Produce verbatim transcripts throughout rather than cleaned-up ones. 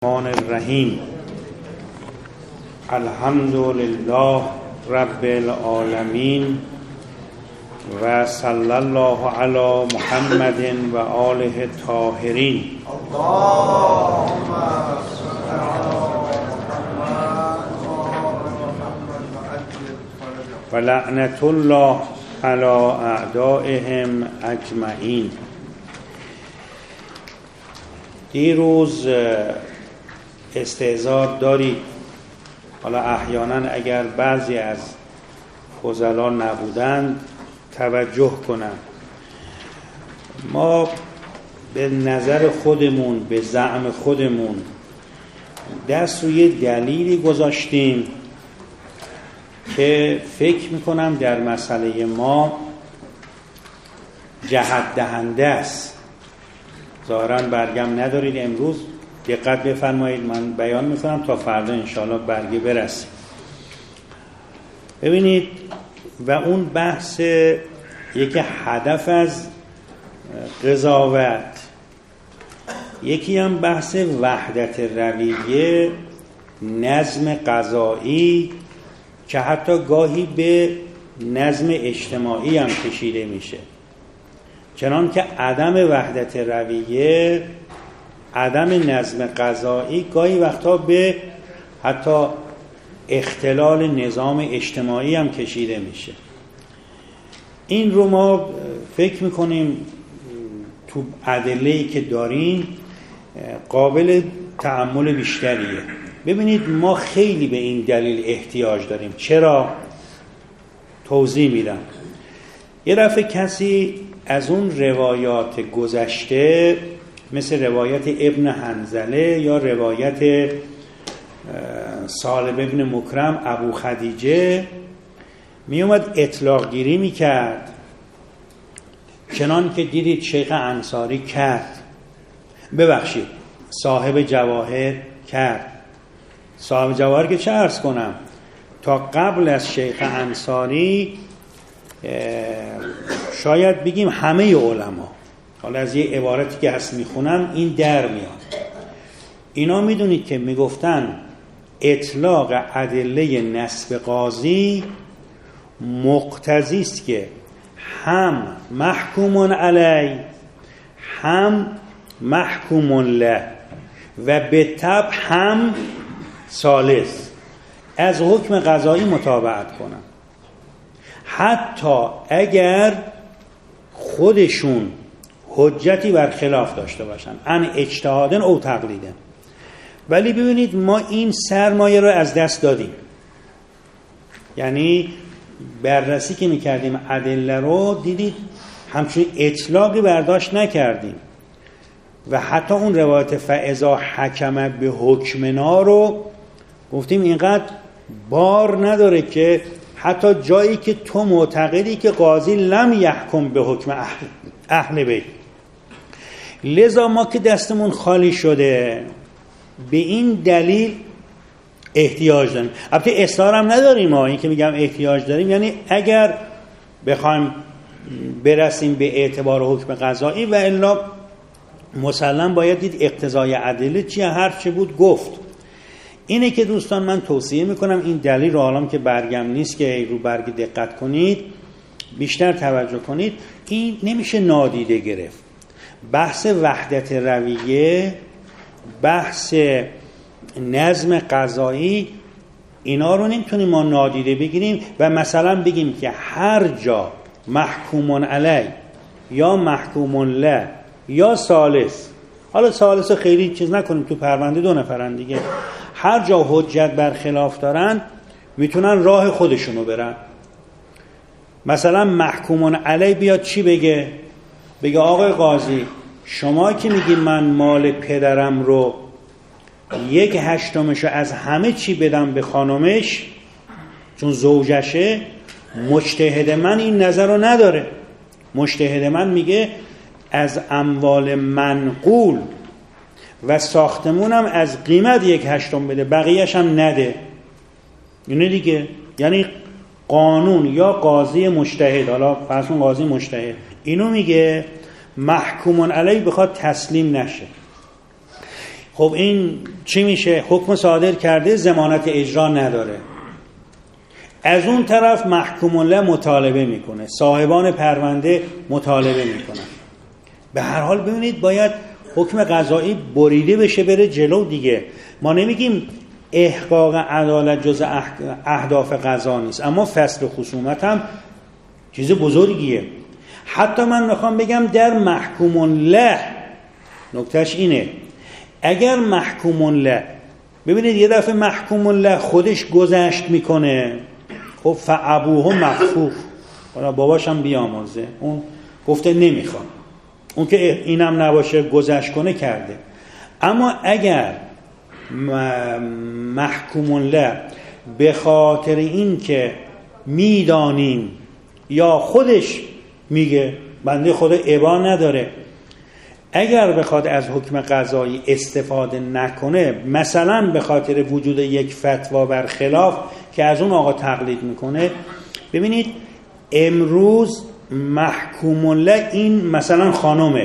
الرحمن الرحیم. الحمد لله رب العالمین و صلی الله علی محمد و آله الطاهرین. اللهم صل علی محمد و لعنت الله علی اعدائهم اجمعین. دیروز استعداد دارید، حالا احیانا اگر بعضی از فضلا نبودند توجه کنند. ما به نظر خودمون، به زعم خودمون دست روی دلیلی گذاشتیم که فکر میکنم در مسئله ما جهت دهنده است. ظاهراً برگم ندارید، امروز دقت بفرمایید، من بیان میکنم تا فردا انشاءالله برگه برسیم. ببینید، و اون بحث یکی هدف از قضاوت، یکی هم بحث وحدت رویه، نظم قضایی که حتی گاهی به نظم اجتماعی هم کشیده میشه، چنان که عدم وحدت رویه، عدم نظم قضایی گاهی وقتا به حتی اختلال نظام اجتماعی هم کشیده میشه. این رو ما فکر میکنیم تو ادله‌ای که داریم قابل تأمل بیشتریه. ببینید، ما خیلی به این دلیل احتیاج داریم. چرا؟ توضیح میدم. یه دفعه کسی از اون روایات گذشته مثل روایت ابن حنظله یا روایت سالم ابن مکرم ابو خدیجه می اومد اطلاق گیری می کرد، چنان که دیدید شیخ انصاری کرد، ببخشید صاحب جواهر کرد. صاحب جواهر که چه عرض کنم، تا قبل از شیخ انصاری شاید بگیم همه علما، حالا از یه عبارتی که هست میخونم این در میاد، اینا میدونید که میگفتن اطلاق ادله نسب قاضی مقتضی است که هم محکوم علی هم محکوم له و به تبع هم ثالث از حکم قضایی متابعت کنن، حتی اگر خودشون حجتی بر خلاف داشته باشن، ان اجتهادن او تقلیدن. ولی ببینید، ما این سرمایه رو از دست دادیم. یعنی بررسی که میکردیم ادله رو دیدید همچون اطلاقی برداشت نکردیم و حتی اون روایت فاذا حکم به حکمنا رو گفتیم اینقدر بار نداره که حتی جایی که تو معتقدی که قاضی لم یحکم به حکم اهل, اهل بیت، لذا ما که دستمون خالی شده به این دلیل احتیاج داریم. البته اصرار هم نداریم، ما این که میگم احتیاج داریم یعنی اگر بخوایم برسیم به اعتبار حکم قضایی، و الا مسلم باید دید اقتضای ادله چیه، هر چه بود گفت. اینه که دوستان من توصیه میکنم این دلیل رو، حالا که برگم نیست که رو برگ دقت کنید، بیشتر توجه کنید. این نمیشه نادیده گرفت. بحث وحدت رویه، بحث نظم قضایی، اینا رو نمیتونیم ما نادیده بگیریم و مثلا بگیم که هر جا محکومون علی یا محکومون له یا ثالث، حالا ثالث خیلی چیز نکنیم، تو پرونده دو نفرن دیگه، هر جا حجت بر خلاف دارن میتونن راه خودشونو برن. مثلا محکومون علی بیاد چی بگه؟ بگه آقای قاضی، شما که میگی من مال پدرم رو یک هشتمشو از همه چی بدم به خانمش چون زوجشه، مجتهد من این نظر رو نداره. مجتهد من میگه از اموال منقول و ساختمونم از قیمت یک هشتم بده، بقیهش هم نده. اینه دیگه، یعنی قانون یا قاضی مجتهد، حالا فرض کن قاضی مجتهد اینو میگه، محکومون علیه بخواد تسلیم نشه. خب این چی میشه؟ حکم صادر کرده، ضمانت اجرا نداره. از اون طرف محکوم له مطالبه میکنه، صاحبان پرونده مطالبه میکنن. به هر حال ببینید باید حکم قضایی بریده بشه بره جلو دیگه. ما نمیگیم احقاق عدالت جز اهداف قضا نیست، اما فصل خصومت هم چیز بزرگیه. حتی من میخوام بگم در محکوم له نکتهش اینه، اگر محکوم له، ببینید یه دفعه محکوم له خودش گذشت میکنه، خب فابوه مخفوف، باباش هم بیامرزه، اون گفته نمیخوام، اون که اینم نباشه گذشت کنه کرده. اما اگر محکوم له به خاطر این که میدانیم یا خودش میگه بنده خدا ابا نداره، اگر بخواد از حکم قضایی استفاده نکنه، مثلا به خاطر وجود یک فتوا بر خلاف که از اون آقا تقلید میکنه، ببینید امروز محکوم له این مثلا خانومه،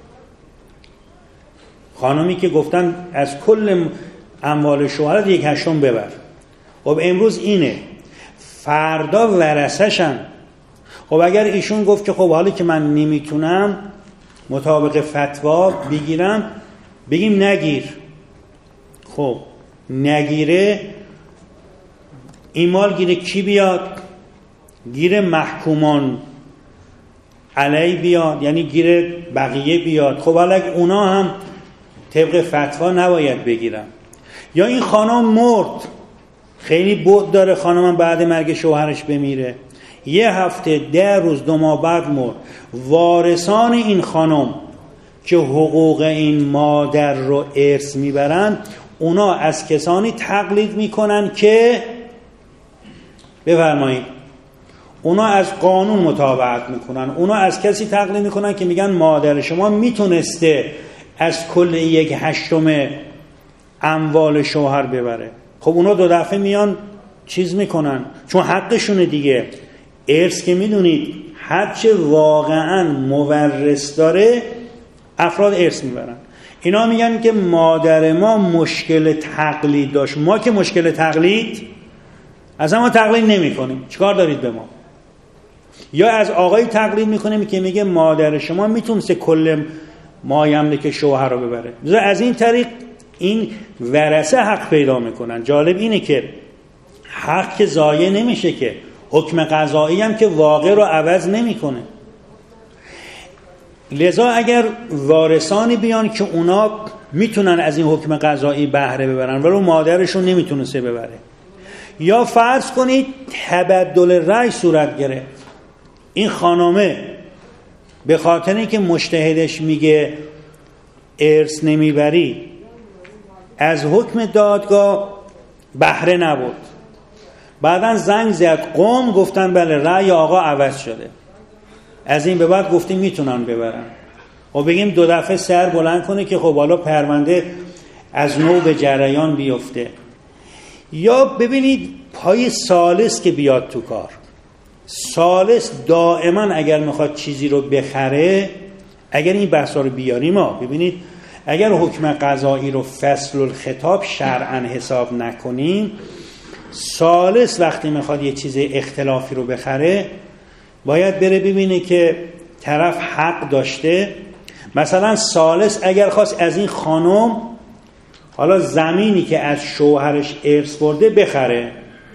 خانومی که گفتن از کل اموال شوهرت یک هشتم ببر، خب امروز اینه، فردا ورثه‌شن. خب اگر ایشون گفت که خب حالی که من نمیتونم مطابق فتوا بگیرم، بگیم نگیر، خب نگیره، این مال گیره کی بیاد؟ گیره محکومان علی بیاد، یعنی گیره بقیه بیاد. خب حالا اونا هم طبق فتوا نباید بگیرن. یا این خانم مرد، خیلی بعد داره خانم بعد مرگ شوهرش بمیره، یه هفته ده روز دو ماه بعد مرد، وارثان این خانم که حقوق این مادر رو ارث میبرن، اونا از کسانی تقلید میکنن که بفرمایید اونا از قانون مطابقت میکنن، اونا از کسی تقلید میکنن که میگن مادر شما میتونسته از کل یک هشتم اموال شوهر ببره. خب اونا دو دفعه میان چیز میکنن، چون حقشونه دیگه. ارث که میدونید هرچه واقعا مورث داره افراد ارث میبرن. اینا میگن که مادر ما مشکل تقلید داشت، ما که مشکل تقلید از ما تقلید نمی کنیم، چیکار دارید به ما؟ یا از آقای تقلید میکنیم که میگه مادر شما میتونسته کل مایملک شوهر رو ببره. از این طریق این ورثه حق پیدا میکنن. جالب اینه که حق که ضایع نمیشه، که حکم قضایی هم که واقع رو عوض نمیکنه. لذا اگر وارثانی بیان که اونا میتونن از این حکم قضایی بهره ببرن ولی مادرشون نمیتونسته ببره، یا فرض کنید تبدل رأی صورت گرفت، این خانمه به خاطر اینکه مجتهدش میگه ارث نمیبری از حکم دادگاه بهره نبرد، بعدن زنگ زد قوم گفتن بله رأی آقا عوض شده، از این به بعد گفتیم میتونن ببرن. و بگیم دو دفعه سر بلند کنه که خب حالا پرونده از نو به جریان بیفته. یا ببینید پای ثالث که بیاد تو کار، ثالث دائما اگر میخواد چیزی رو بخره، اگر این بحثا رو بیاریم ما ببینید اگر حکم قضایی رو فصل الخطاب شرعا حساب نکنیم، ثالث وقتی میخواد یه چیز اختلافی رو بخره باید بره ببینه که طرف حق داشته. مثلا ثالث اگر خواست از این خانم حالا زمینی که از شوهرش ارث برده بخره،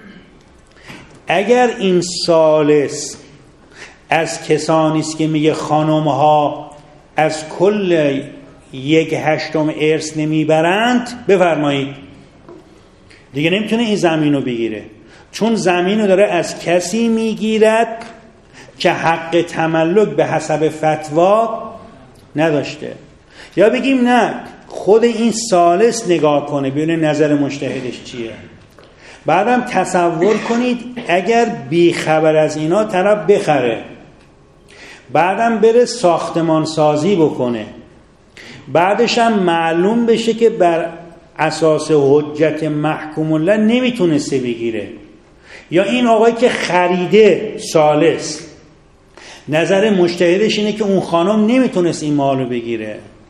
اگر این ثالث از کسانی است که میگه خانم‌ها از کل یک هشتم ارث نمیبرند، بفرمایید دیگه نمیتونه این زمین رو بگیره، چون زمین رو داره از کسی میگیرد که حق تملک به حسب فتوا نداشته. یا بگیم نه، خود این ثالث نگاه کنه ببینه نظر مجتهدش چیه. بعدم تصور کنید اگر بی خبر از اینا طرف بخره، بعدم بره ساختمان سازی بکنه، بعدش هم معلوم بشه که بر اساس حجت محکوم له نمیتونسته بگیره، یا این آقایی که خریده ثالث نظر مجتهدش اینه که اون خانم نمیتونست این مالو بگیره،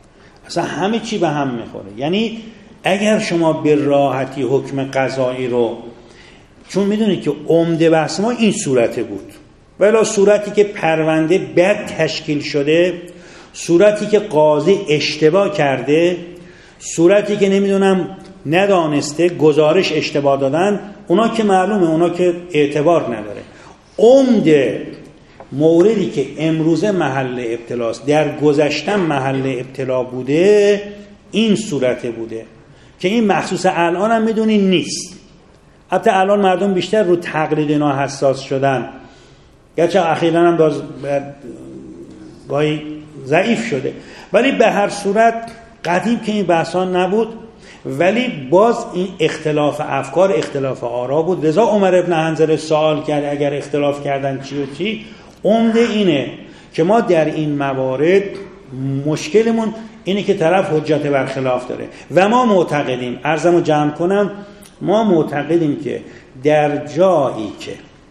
اصلا همه چی به هم میخوره. یعنی اگر شما به راحتی حکم قضایی رو، چون میدونید که عمده بحث ما این صورته بود، ولی صورتی که پرونده بد تشکیل شده، صورتی که قاضی اشتباه کرده، صورتی که نمیدونم ندانسته، گزارش اشتباه دادن، اونا که معلومه، اونا که اعتبار نداره. عمده موردی که امروزه محل ابتلاست، در گذشتن محل ابتلا بوده، این صورت بوده که این مخصوص الان هم میدونین نیست. حتی الان مردم بیشتر رو تقلید اینا حساس شدن، گرچه اخیراً هم باز گاهی ضعیف شده، ولی به هر صورت قدیم که این بحثان نبود، ولی باز این اختلاف افکار، اختلاف آرا بود. لذا عمر ابن حنظله سوال کرد اگر اختلاف کردن چی و چی. عمده اینه که ما در این موارد مشکلمون اینه که طرف حجت بر خلاف داره و ما معتقدیم، عرضمو جمع کنم، ما معتقدیم که در جایی که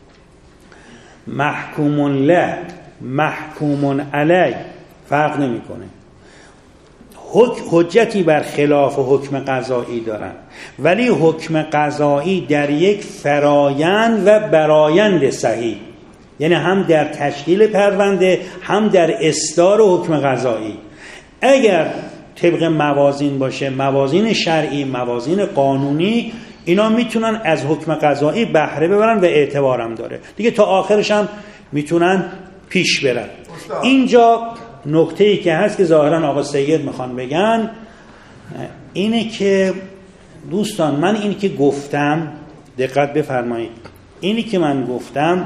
محکوم له محکوم علی فرق نمیکنه، حجتی بر خلاف حکم قضایی دارن، ولی حکم قضایی در یک فرایند و برایند صحیح، یعنی هم در تشکیل پرونده هم در اصدار حکم قضایی، اگر طبق موازین باشه، موازین شرعی، موازین قانونی، اینا میتونن از حکم قضایی بهره ببرن و اعتبارم داره دیگه، تا آخرش هم میتونن پیش برن. اینجا نکته‌ای که هست که ظاهرا آقا سید میخوان بگن اینه که دوستان، من اینی که گفتم دقت بفرمایید، اینی که من گفتم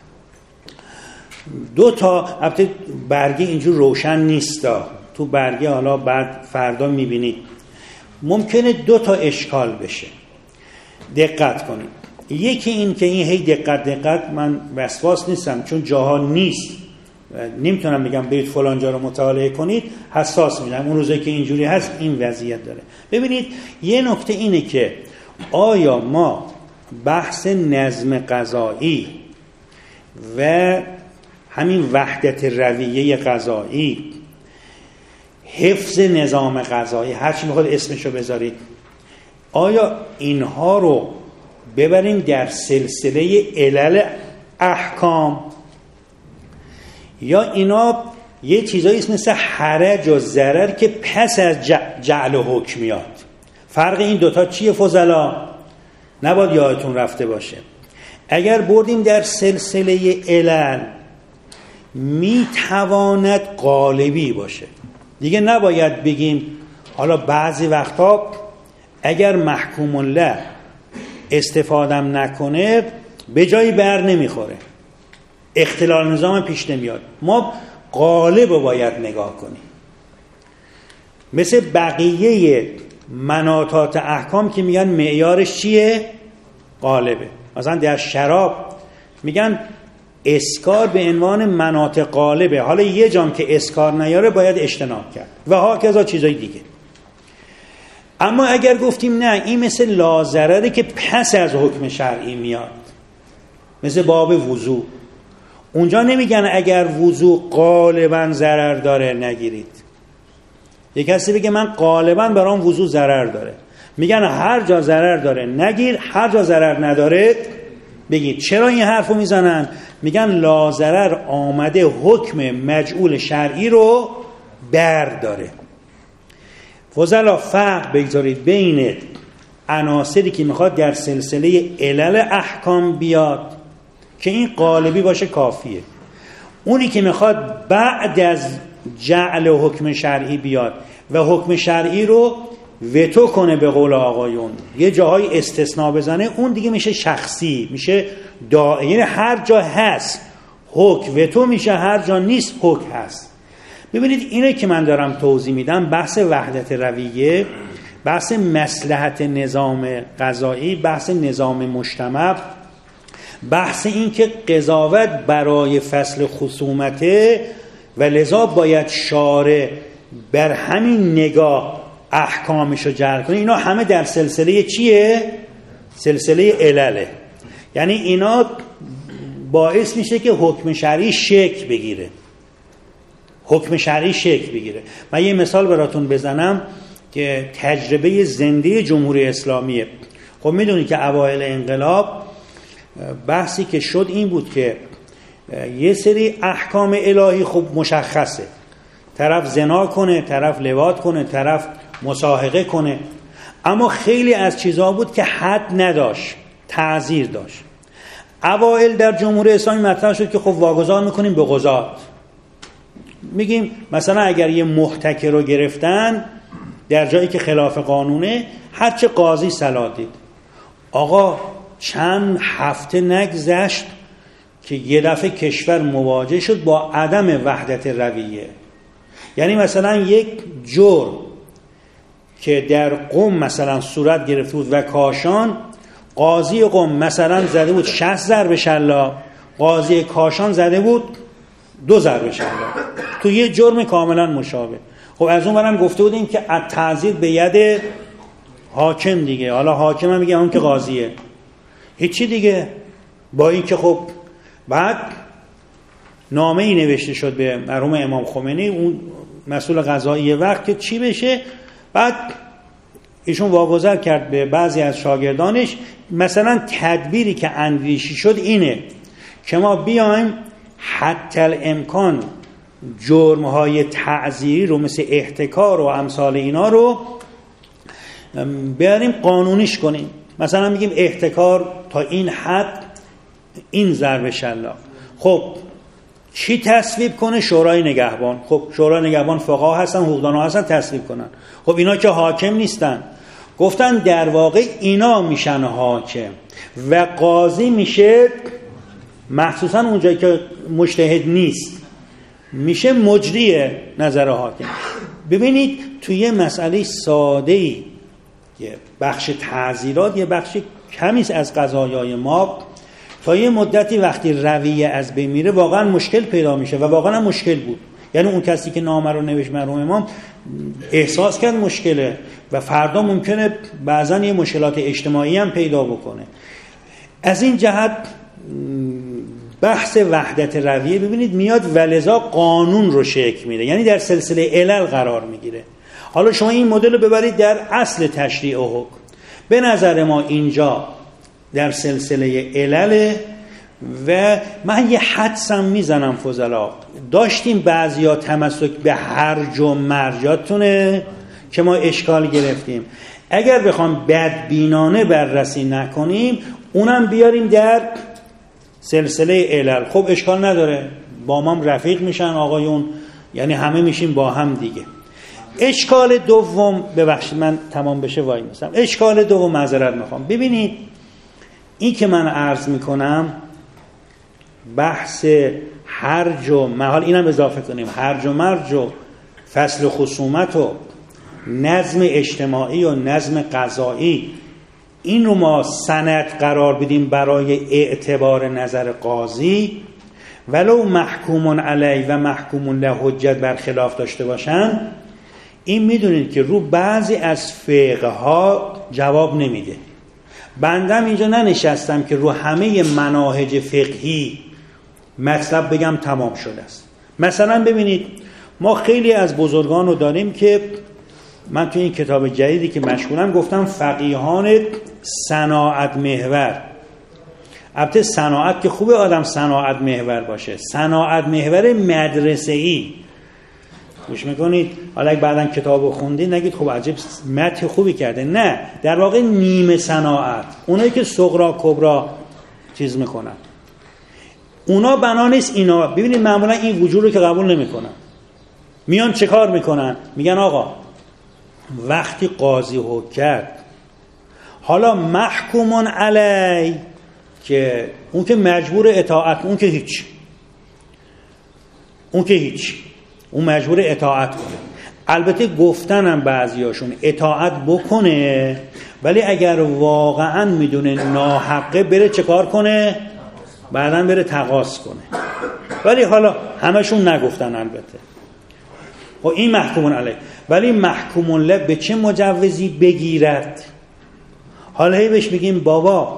دو تا، البته برگه اینجور روشن نیستا، تو برگه حالا بعد فردا میبینید، ممکنه دو تا اشکال بشه، دقت کنید. یکی این که این هی دقت دقت، من وسواس نیستم چون جاها نیست، نمیتونم بگم برید فلان جا رو مطالعه کنید، حساس میشم، اون روزه که اینجوری هست این وضعیت داره. ببینید یه نکته اینه که آیا ما بحث نظم قضایی و همین وحدت رویه قضایی، حفظ نظام قضایی، هر چی میخواد اسمشو بذارید، آیا اینها رو ببریم در سلسله علل احکام، یا اینا یه چیزایی اسم مثل حرج و ضرر که پس از جعل حکم میاد؟ فرق این دوتا چیه فضلا؟ نباید یادتون رفته باشه. اگر بردیم در سلسله علل میتواند غالبی باشه، دیگه نباید بگیم حالا بعضی وقتا اگر محکوم له استفادم نکنه به جایی بر نمیخوره، اختلال نظام پیش نمیاد. ما غالب رو باید نگاه کنیم، مثل بقیه مناطات احکام که میگن معیارش چیه؟ غالبه. مثلا در شراب میگن اسکار به عنوان مناط غالبه، حالا یه جام که اسکار نیاره باید اجتناب کرد و هاکذا چیزای دیگه. اما اگر گفتیم نه این مثل لاضرره که پس از حکم شرعی میاد، مثل باب وضو، اونجا نمیگن اگر وضو غالبا ضرر داره نگیرید. یک کسی بگه من غالبا برام وضو ضرر داره، میگن هر جا ضرر داره نگیر، هر جا ضرر نداره بگید. چرا این حرفو میزنن؟ میگن لاضرر آمده حکم مجعول شرعی رو برداره. فضلا فرق بگذارید بین عناصری که میخواد در سلسله علل احکام بیاد که این غالبی باشه کافیه، اونی که میخواد بعد از جعل حکم شرعی بیاد و حکم شرعی رو وتو کنه، به قول آقایون یه جاهای استثناء بزنه، اون دیگه میشه شخصی، میشه دائمی، یعنی هر جا هست حکم وتو میشه، هر جا نیست حکم هست. ببینید اینه که من دارم توضیح میدم، بحث وحدت رویه، بحث مصلحت نظام قضایی، بحث نظام مجتمع، بحث این که قضاوت برای فصل خصومته و لذا باید شارع بر همین نگاه احکامشو جر کنه، اینا همه در سلسله چیه؟ سلسله علله. یعنی اینا باعث میشه که حکم شرعی شکل بگیره. حکم شرعی شکل بگیره. من یه مثال براتون بزنم که تجربه زنده جمهوری اسلامیه. خب میدونید که اوایل انقلاب بحثی که شد این بود که یه سری احکام الهی خب مشخصه، طرف زنا کنه، طرف لواط کنه، طرف مساحقه کنه، اما خیلی از چیزها بود که حد نداشت، تعزیر داشت. اوایل در جمهوری اسلامی مطرح شد که خب واگذار میکنیم به قضات، میگیم مثلا اگر یه محتکر رو گرفتن در جایی که خلاف قانونه، هرچه قاضی صلاح دید. آقا چند هفته نگذشت که یه دفعه کشور مواجه شد با عدم وحدت رویه. یعنی مثلا یک جرم که در قم مثلا صورت گرفته بود و کاشان، قاضی قم مثلا زده بود شصت ضرب شلاق، قاضی کاشان زده بود دو ضرب شلاق تو یه جرم کاملا مشابه. خب از اون برم گفته بودیم که التعزیر به ید حاکم دیگه، حالا حاکم هم میگه اون که قاضیه، هیچی دیگه. با این که خب بعد نامه ای نوشته شد به مرحوم امام خمینی، اون مسئول قضایی وقت، که چی بشه. بعد ایشون واگذار کرد به بعضی از شاگردانش، مثلا تدبیری که اندیشی شد اینه که ما بیایم حتی الامکان جرم‌های تعزیری رو مثل احتکار و امثال اینا رو بیاریم قانونیش کنیم. مثلا میگیم احتکار تا این حد این ضرب شلاق. خب چی تصویب کنه؟ شورای نگهبان. خب شورای نگهبان فقها هستن، حقوقدانا هستن، تصویب کنن. خب اینا که حاکم نیستن، گفتن در واقع اینا میشن حاکم و قاضی میشه مخصوصا اونجایی که مجتهد نیست، میشه مجری نظر حاکم. ببینید توی یه مسئله ساده‌ای، یه بخش تعزیرات، یه بخش کمی از قضایای ما تا یه مدتی وقتی رویه از بین میره واقعا مشکل پیدا میشه و واقعا مشکل بود. یعنی اون کسی که نامه رو نوشت مرحوم امام احساس کرد مشکله و فردا ممکنه بعضا یه مشکلات اجتماعی هم پیدا بکنه. از این جهت بحث وحدت رویه ببینید میاد ولذا قانون رو شکل میده، یعنی در سلسله علل قرار میگیره. حالا شما این مدل رو ببرید در اصل تشریع و حکم. به نظر ما اینجا در سلسله علل و من یه حدسم میزنم فضلا، داشتیم بعضیا تمسک به هرج و مرجاتونه که ما اشکال گرفتیم. اگر بخوام بدبینانه بررسی نکنیم اونم بیاریم در سلسله علل، خب اشکال نداره، با ما رفیق میشن آقایون، یعنی همه میشیم با هم دیگه. اشکال دوم، ببخشید من تمام بشه وای میسم، اشکال دوم معذرت میخوام. ببینید این که من عرض میکنم بحث هرج و محال، اینم اضافه کنیم، هرج و مرج و فصل خصومت و نظم اجتماعی و نظم قضایی، این رو ما سند قرار بدیم برای اعتبار نظر قاضی، ولو محکوم علی و محکوم له حجت برخلاف داشته باشن، این میدونید که رو بعضی از فقه ها جواب نمیده. بندم اینجا ننشستم که رو همه مناهج فقهی مطلب بگم تمام شده است. مثلا ببینید ما خیلی از بزرگان رو داریم که من تو این کتاب جدیدی که مشغولم گفتم فقیهان صناعت محور. البته صناعت که خوبه آدم صناعت محور باشه، صناعت محور مدرسه‌ای. گوش میکنید حالا اگه بعدن کتابو خوندید نگید خب عجب متن خوبی کرده، نه، در واقع نیمه صناعت، اونایی که صغرا کبرا چیز میکنن اونا بنا نیست اینا. ببینید معمولا این وجود رو که قبول نمیکنن، میان چه کار میکنن؟ میگن آقا وقتی قاضی حکم کرد حالا محکومون علی، که اون که مجبور اطاعت، اون که هیچ اون که هیچ اون مجبور اطاعت کنه. البته گفتنم بعضیاشون اطاعت بکنه، ولی اگر واقعا میدونه ناحقه بره چه کار کنه؟ بعداً بره تقاضا کنه. ولی حالا همشون نگفتن البته. و این محکومون علیه، ولی محکومون له به چه مجوزی بگیرد؟ حالا هی بهش میگیم بابا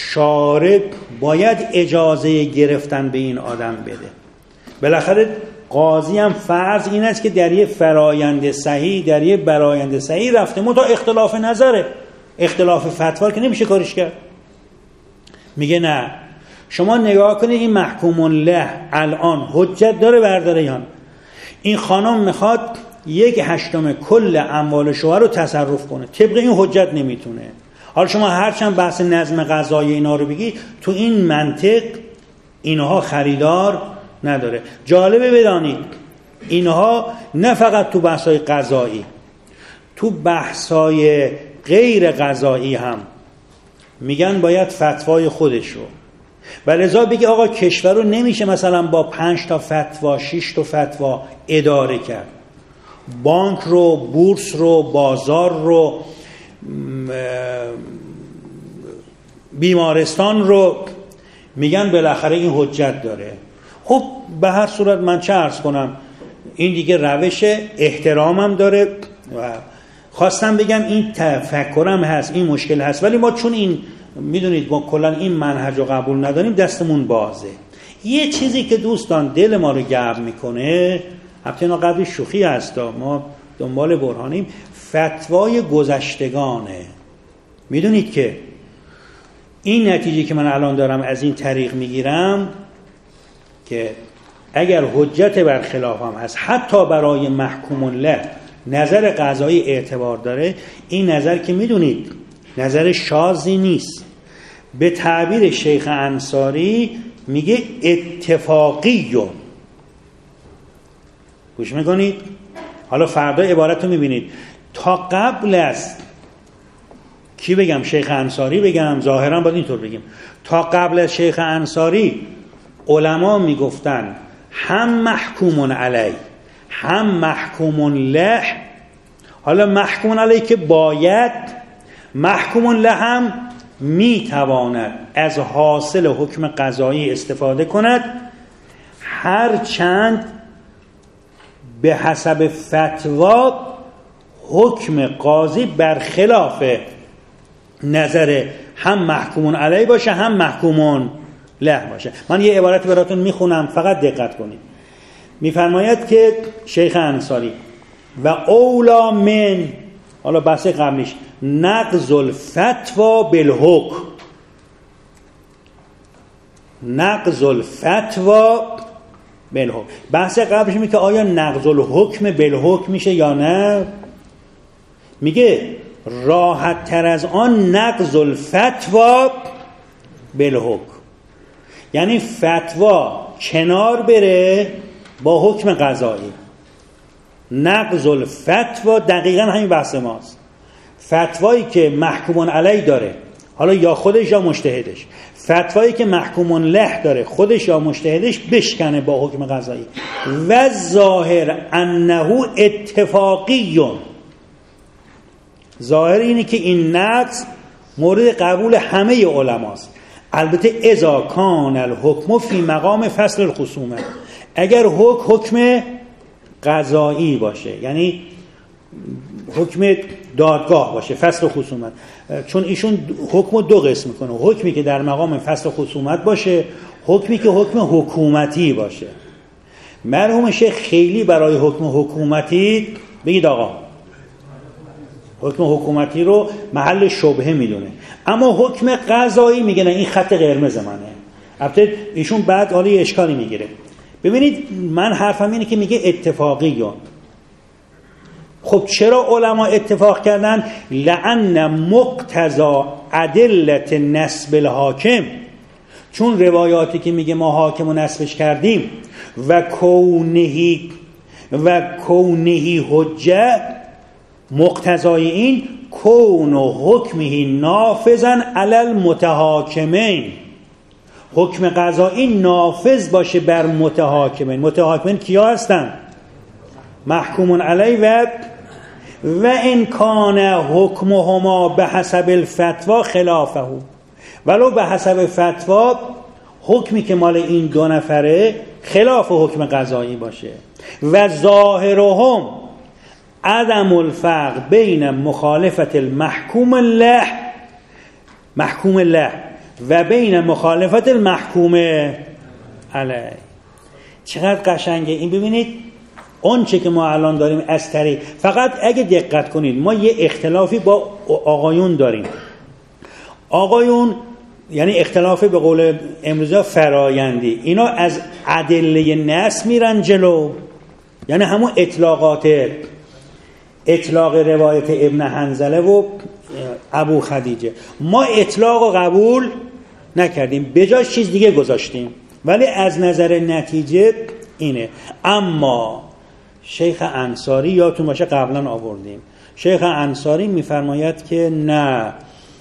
شارع باید اجازه گرفتن به این آدم بده. بالاخره قاضی هم فرض این است که در یه فرایند صحیح، در یه برایند صحیح رفته، منتها اختلاف نظره، اختلاف فتوا که نمیشه کارش کرد. میگه نه، شما نگاه کنید این محکوم له الان حجت داره برداره یا نه. این خانم میخواد یک هشتم کل اموال شوهر رو تصرف کنه، طبق این حجت نمیتونه. حالا شما هرچند بحث نظم قضایی اینا رو بگی، تو این منطق اینها خریدار نداره. جالبه بدانید اینها نه فقط تو بحث‌های قضایی، تو بحث‌های غیر قضایی هم میگن باید فتوای خودش رو، ولذا بگی آقا کشور رو نمیشه مثلا با پنج تا فتوا، شش تا فتوا اداره کرد. بانک رو، بورس رو، بازار رو، بیمارستان رو میگن بالاخره این حجت داره. خب به هر صورت من چه عرض کنم، این دیگه روش احترامم داره و خواستم بگم این تفکرم هست، این مشکل هست، ولی ما چون این میدونید ما کلا این منهج رو قبول نداریم، دستمون بازه. یه چیزی که دوستان دل ما رو گرم میکنه، البته اینا قبل شوخی هست، ما دنبال برهانیم، فتوای گذشتگانه. میدونید که این نتیجه که من الان دارم از این طریق میگیرم که اگر حجت برخلافم هست، حتی برای محکوم له نظر قضایی اعتبار داره، این نظر که میدونید نظر شاذی نیست. به تعبیر شیخ انصاری میگه اتفاقیون. گوش میکنید؟ حالا فردا عبارت رو میبینید. تا قبل از کی بگم؟ شیخ انصاری بگم؟ ظاهرا باید اینطور بگیم. تا قبل از شیخ انصاری علما میگفتن هم محکومون علی هم محکومون له. حالا محکومون علی که باید، محکومون له هم میتواند از حاصل حکم قضایی استفاده کند، هر چند به حسب فتوا حکم قاضی برخلاف نظر هم محکومون علی باشه هم محکومون له باشه. من یه عبارت براتون میخونم، فقط دقت کنید. میفرماید که شیخ انصاری و اولا من، حالا بحث قبلیش، نقض الفتوا بالحکم. نقض الفتوا بالحکم. بحث قبلش میگه که آیا نقض الحکم بالحکم میشه یا نه؟ میگه راحت تر از آن نقض الفتوا بالحکم، یعنی فتوا کنار بره با حکم قضایی. نقض الفتوا دقیقا همین بحث ماست. فتوایی که محکومون علی داره، حالا یا خودش یا مجتهدش، فتوایی که محکومون له داره، خودش یا مجتهدش، بشکنه با حکم قضایی. و ظاهر انه اتفاقیون، ظاهر اینه که این نقض مورد قبول همه علماست. البته اذا کان الحکم فی مقام فصل الخصومه، اگر حکم حکم قضایی باشه، یعنی حکم دادگاه باشه، فصل خصومت. چون ایشون حکم دو قسم میکنه، حکمی که در مقام فصل خصومت باشه، حکمی که حکم حکومتی باشه. مرحوم شیخ خیلی برای حکم حکومتی بگید آقا، حکم حکومتی رو محل شبهه میدونه، اما حکم قضایی میگه نه این خط قرمز منه. البته ایشون بعد حالا اشکالی میگیره. ببینید من حرفم اینه که میگه اتفاقیون. خب چرا علما اتفاق کردن؟ لأن مقتضا ادلت نسب الحاکم، چون روایاتی که میگه ما حاکم رو نسبش کردیم و کونهی و کونهی حجت، مقتضای این کون و حکمه نافذن علی المتحاکمین، حکم قضایی نافذ باشه بر متحاکمین. متحاکمین کیا هستن؟ محکومون علی و و ان کان حکمهما به حسب الفتوا خلافه، ولو به حسب فتوا حکمی که مال این دو نفره خلاف حکم قضایی باشه. و ظاهرهم عدم الفرق بین مخالفت المحکوم له محکوم له و بین مخالفت المحکوم علیه. چقدر قشنگه این. ببینید اون چه که ما الان داریم از طریق، فقط اگه دقت کنید ما یه اختلافی با آقایون داریم. آقایون یعنی اختلاف به قول امروزی فرایندی، اینا از ادله نص میرن جلو، یعنی همون اطلاقات اطلاق روایت ابن حنظله و ابو خدیجه، ما اطلاق و قبول نکردیم، به جاش چیز دیگه گذاشتیم، ولی از نظر نتیجه اینه. اما شیخ انصاری یادتون باشه قبلا آوردیم، شیخ انصاری میفرماید که نه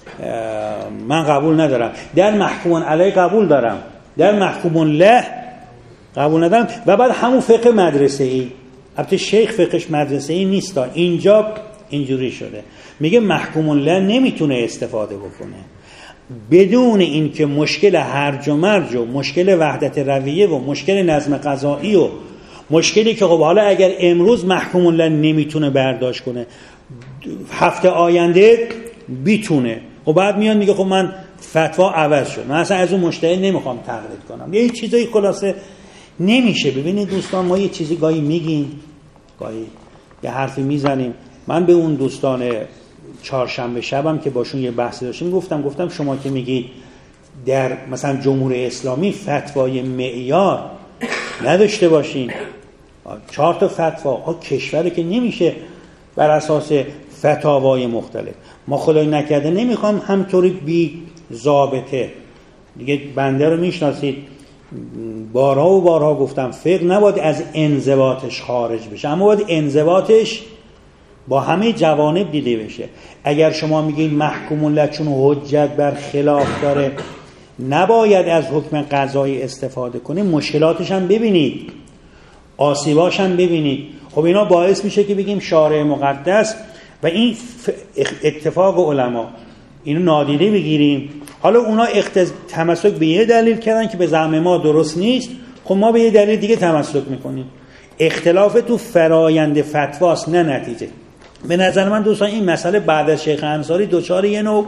من قبول ندارم، در محکومون علیه قبول دارم، در محکومون له قبول ندارم. و بعد همون فقه مدرسه ای، البته شیخ فقهش مدرسه ای نیست، اینجا اینجوری شده، میگه محکومون له نمیتونه استفاده بکنه بدون اینکه مشکل هرج و مرج و مشکل وحدت رویه و مشکل نظم قضایی و مشکلی که خب حالا اگر امروز محکومون له نمیتونه برداشت کنه هفته آینده بیتونه، خب بعد میاد میگه خب من فتوا عوض شد، من اصلا از اون مجتهد نمیخوام تقلید کنم، یه چیزایی خلاصه نمیشه. ببینید دوستان ما یه چیزی گاهی میگیم، گاهی یه حرفی میزنیم. من به اون دوستان چهارشنبه شبم که باشون یه بحثی داشتیم گفتم گفتم شما که میگید در مثلا جمهوری اسلامی فتوای معیار نداشته باشین، چهار تا فتوا ها کشوری که نمیشه بر اساس فتاوای مختلف. ما خدای نکرده نمیخوام همطوری بی ضابطه دیگه، بنده رو میشناسید بارها و بارها گفتم فقه نباید از انضباطش خارج بشه، اما باید انضباطش با همه جوانب دیده بشه. اگر شما میگید محکومون له چون حجت بر خلاف داره نباید از حکم قضایی استفاده کنه، مشکلاتش هم ببینید، آسیباش هم ببینید. خب اینا باعث میشه که بگیم شارع مقدس و این اتفاق علما اینو نادیده بگیریم. حالا اونا اختز... تمسک به یه دلیل کردن که به زعم ما درست نیست، خب ما به یه دلیل دیگه تمسک میکنیم. اختلاف تو فرایند فتواست نه نتیجه. به نظر من دوستان این مسئله بعد از شیخ انصاری دوچار یه نوع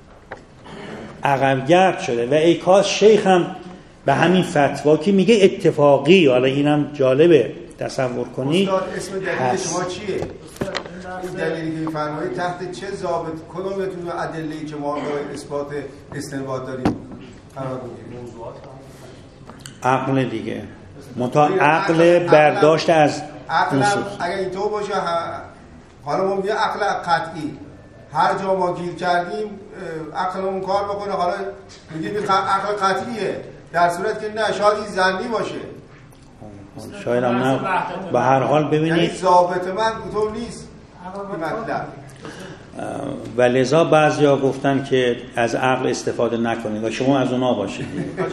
عقب‌گرد شده و ای کاش شیخ هم به همین فتوا که میگه اتفاقی، حالا اینم جالبه تصور کنید. استاد اسم دلیل شما چیه؟ این دلیلی که می‌فرمایید تحت چه ضابط کدومتون ادله‌ای که ما برای اثبات استنباط داریم قرار می‌گیریم؟ عقل دیگه، منتها عقل برداشت از نصوص. اگر اینطور باشه حالا ما میگه عقل قطعی، هر جا ما گیر کردیم عقلمون کار بکنه، حالا میگه عقل قطعیه، در صورت که نه شاید این ظنی باشه، شاید هم نه. به هر حال ببینید یعنی ضابط من اونطور نیست این مطلب. و لذا بعضیا گفتن که از عقل استفاده نکنید و شما از اونا باشید.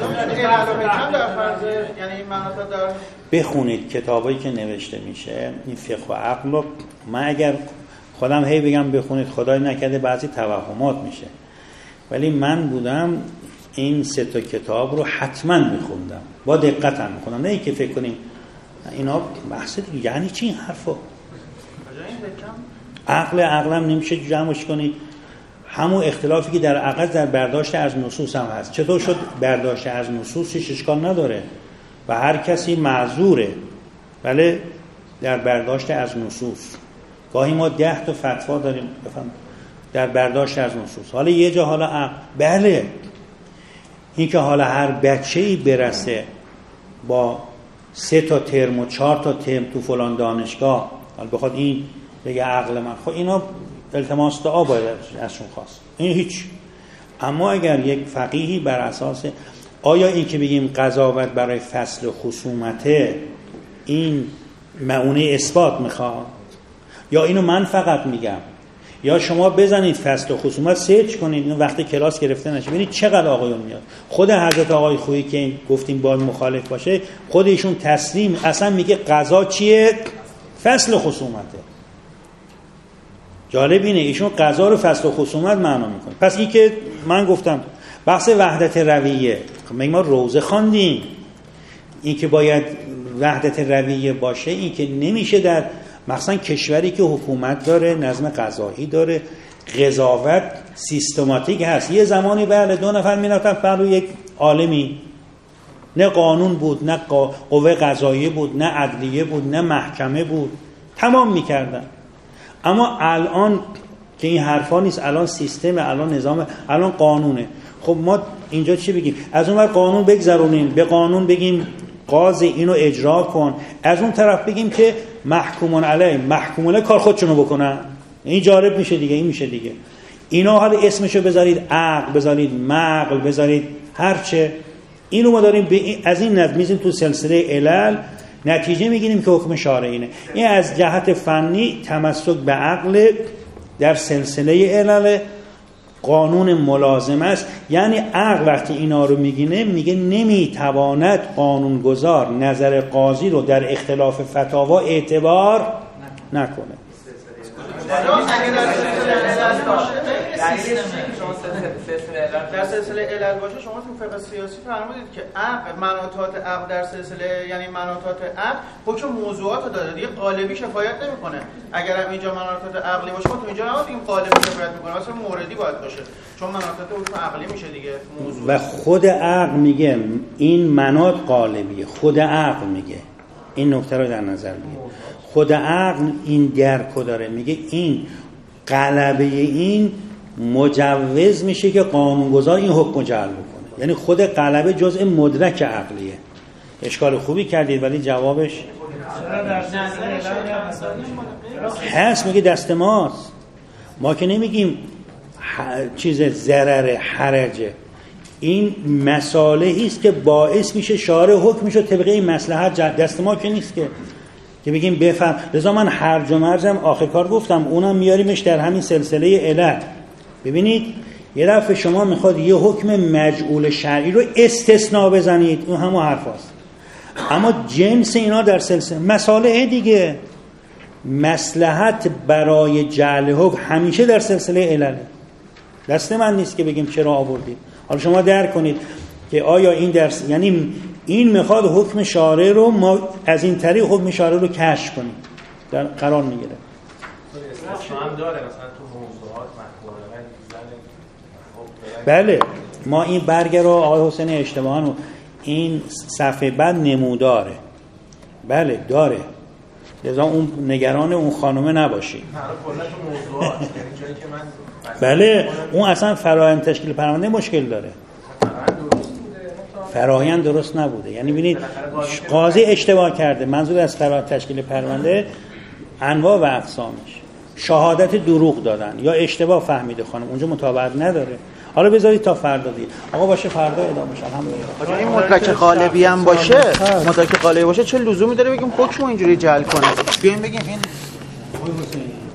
بخونید کتابایی که نوشته میشه این فقه و عقل رو. من اگر خودم هی بگم بخونید خدای نکرده بعضی توهمات میشه، ولی من بودم این سه تا کتاب رو حتما میخوندم، با دقت هم میخوندم، نه اینکه فکر کنیم اینا بحث دیگه یعنی چی این حرفا. عقل عقلم نمیشه جمعش کنید. همون اختلافی که در عقل در برداشت از نصوص هم هست. چطور شد برداشت از نصوص هیچ اشکال نداره و هر کسی معذوره، بله در برداشت از نصوص گاهی ما ده تا فتوا داریم بفهم در برداشت از نصوص. حالا یه جا حالا عقل بله این که حالا هر بچه‌ای برسه با سه تا ترم و چهار تا ترم تو فلان دانشگاه حالا بخواد این بگه عقل من، خب اینا التماس دعا باید ازشون خواست، این هیچ. اما اگر یک فقیهی بر اساس آیا این که بگیم قضاوت برای فصل خصومته این معونه اثبات میخواد یا اینو من فقط میگم، یا شما بزنید فصل خصومت سرچ کنید اینو وقتی کلاس گرفته نشه ببینید چقدر آقایون میاد. خود حضرت آقای خویی که گفتیم باید مخالف باشه خود ایشون تسلیم اصلا میگه قضا چیه؟ فصل خصومته. جالب اینه ایشون قضا رو فصل خصومت معنا میکنه. پس این که من گفتم بحث وحدت رویه، ما روزه خواندیم این که باید وحدت رویه باشه، این که نمیشه در مثلا کشوری که حکومت داره، نظم قضایی داره، قضاوت سیستماتیک هست. یه زمانی بله دو نفر میرفتن فرض یک عالمی نه قانون بود، نه قوه قضاییه بود، نه عدلیه بود، نه محکمه بود، تمام میکردن. اما الان که این حرفا نیست، الان سیستم، الان نظام، الان قانونه. خب ما اینجا چی بگیم؟ از اون ور قانون بگذرونیم، به قانون بگیم قاضی اینو اجرا کن، از اون طرف بگیم که محکومون علیه محکومون علیه کار خودشونو بکنن. این جالب میشه دیگه، این میشه دیگه. اینا حالا اسمشو بذارید عقل، بذارید مقل، بذارید هرچه، اینو ما داریم به این از این نظم میزیم تو سلسله علل، نتیجه میگیریم که حکم شارع اینه. این از جهت فنی تمسک به عقل در سلسله علل قانون ملازم است. یعنی عقل وقتی اینا رو میگینه میگه نمیتواند قانونگذار نظر قاضی رو در اختلاف فتاوا اعتبار نکنه. در سلسله علل باشه شما تو فقه سیاسی فرمودید که عقل مناطات عقل در سلسله یعنی مناطات عقل حکم موضوعات داره دیگه، قالبی کفایت نمیکنه. اگر هم اینجا مناطات عقلی باشه ما تو اینجا نمیگیم قالبی کفایت میکنه، اصلا موردی باید باشه چون مناطات حکم عقلی میشه دیگه موضوع. و خود عقل میگه این مناط قالبیه، خود عقل میگه این نکته رو در نظر بگیر. خود عقل این درکو داره، میگه این غلبه این مجوز میشه که قانونگذار این حکم جعل بکنه. یعنی خود غلبه جزء مدرک عقلیه. اشکال خوبی کردید ولی جوابش هست، میگه دست ماست. ما که نمیگیم چیز ضرر حرجه، این مسائلی است که باعث میشه شارع حکمشو طبق این مصلحت دست ما که نیست که که بگیم بفهم. لذا من هرج و مرجم آخر کار گفتم اونم میاریمش در همین سلسله علت. ببینید یه دفعه شما میخواد یه حکم مجعول شرعی رو استثناء بزنید، اون همون حرف هست. اما جنس اینا در سلسله مسائل دیگه، مصلحت برای جعل حکم همیشه در سلسله علله. دست من نیست که بگیم چرا آوردید. حالا شما درک کنید که آیا این درس یعنی این میخواد حکم شارع رو ما از این طریق حکم شارع رو کشف کنیم در قرار میگیره. هم داره مثلا تو موضوعات محکومه. بله ما این برگه رو آقای حسین اشتباهان رو این صفحه بعد نموداره. بله داره، لذا اون نگران اون خانومه نباشی. بله اون اصلا فرآیند تشکیل پرونده مشکل داره، فرآیند درست نبوده. یعنی ببینید قاضی اشتباه کرده، منظور از فرآیند تشکیل پرونده انواع و اقسامش، شهادت دروغ دادن یا اشتباه فهمیده خانم، اونجا مطابقت نداره. حالا بذارید تا فردا دیگه. آقا باشه فردا ادامه میشه. الحمدلله. این مدرک غالبی هم باشه، مدرک غالبی باشه چه لزومی داره بگیم حکمو اینجوری جعل کنه؟ بیایم بگیم این